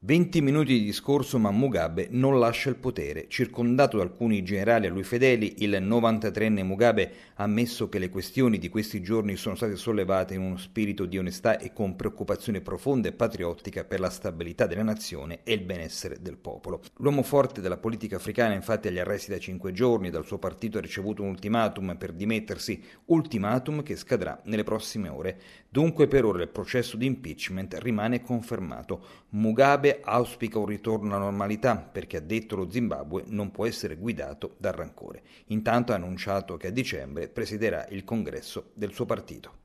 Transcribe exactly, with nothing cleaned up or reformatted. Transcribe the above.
venti minuti di discorso, ma Mugabe non lascia il potere. Circondato da alcuni generali a lui fedeli, il novantatreenne Mugabe ha ammesso che le questioni di questi giorni sono state sollevate in uno spirito di onestà e con preoccupazione profonda e patriottica per la stabilità della nazione e il benessere del popolo. L'uomo forte della politica africana, infatti, agli arresti da cinque giorni, dal suo partito ha ricevuto un ultimatum per dimettersi, ultimatum che scadrà nelle prossime ore. Dunque per ora il processo di impeachment rimane confermato. Mugabe auspica un ritorno alla normalità perché, ha detto, lo Zimbabwe non può essere guidato dal rancore. Intanto ha annunciato che a dicembre presiderà il congresso del suo partito.